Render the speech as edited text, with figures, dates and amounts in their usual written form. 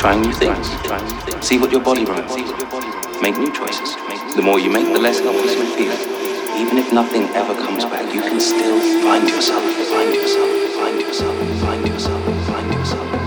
Trying new things. See what your body remembers. Make new choices. The more you make, the less helpless you feel. Even if nothing ever comes back, you can still find yourself, find yourself, find yourself, find yourself, find yourself.